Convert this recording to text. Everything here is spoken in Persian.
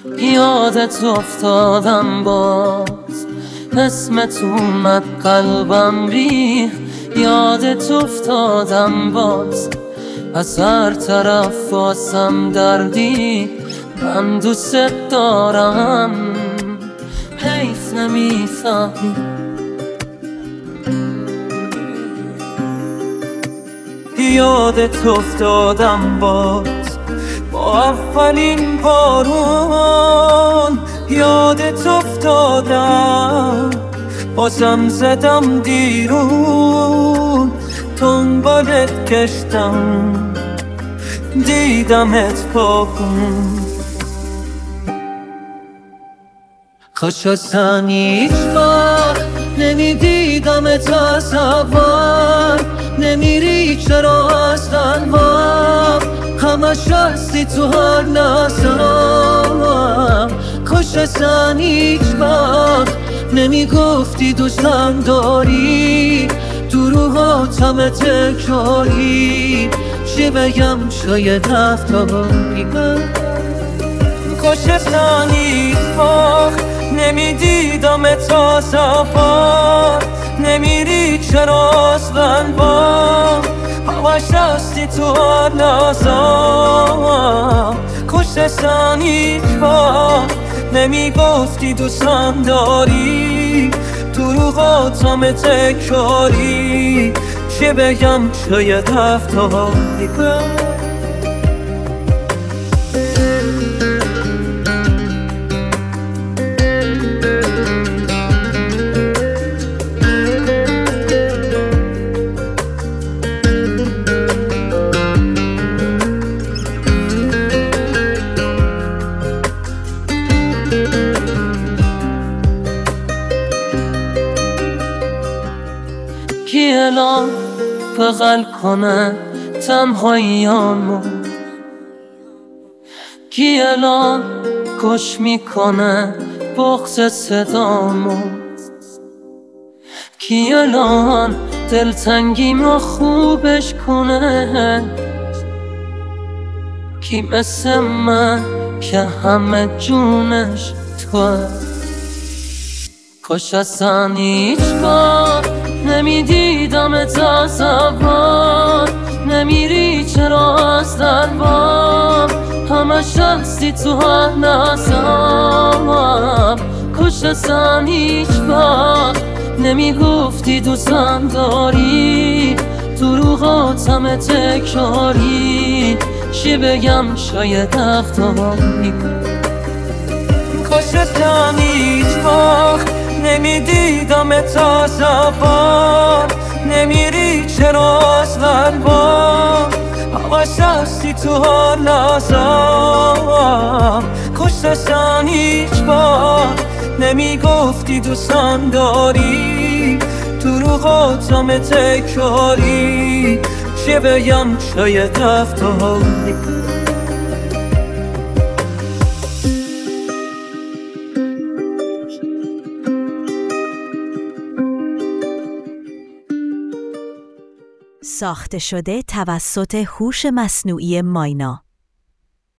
یادت افتادم باز، اسمت اومد قلبم ریخ. یادت افتادم باز، از هر طرف واسم دردی. من دوست دارم، حیف نمیفهمی. یادت افتادم باز با اولین بارون. یادت افتادم بازم زدم دیرون. دنبالت گشتم دیدمت پاکون. کاش اصلا هیچ وقت نمیدیدمت از اول. نمیری چرا اصلا همش هستی تو هر لحظه‌ام. کاش اصلا هیچ وقت نمیگفتی دوستم داری. دروغات همه تکراری، چی بگم شاید رفتاری. کاش اصلا هیچ وقت نمیدیدمت از اول. نمیری چرا اصلا همش هستی تو هر لحظه‌ام. کاش اصلا هیچ وقت نمیگفتی دوستم داری. دروغات همه تکراری، چه بگم شاید رفتاری. کی الان بغل کنه تنهاییامو؟ کی الان گوش میکنه بغض صدامو؟ کی الان دلتنگیمو خوبش کنه؟ کی مثل من که همه جونش توه؟ کاش اصلا هیچ وقت نمیدیدمت از اول. نمیری چرا از دربام، همش هستی تو هر لحظه‌ام. کاش اصلا هیچ وقت نمیگفتی دوستم داری. دروغات همه تکراری، چی بگم شاید رفتاری. کاش اصلا هیچ وقت نمیدیدمت از اول. نمیری چرا اصلا همش هستی تو هر لحظه‌ام. کاش اصلا هیچ وقت نمیگفتی دوستم داری. دروغات همه تکراری، چه بگم شاید رفتاری. ساخته شده توسط هوش مصنوعی ماینا.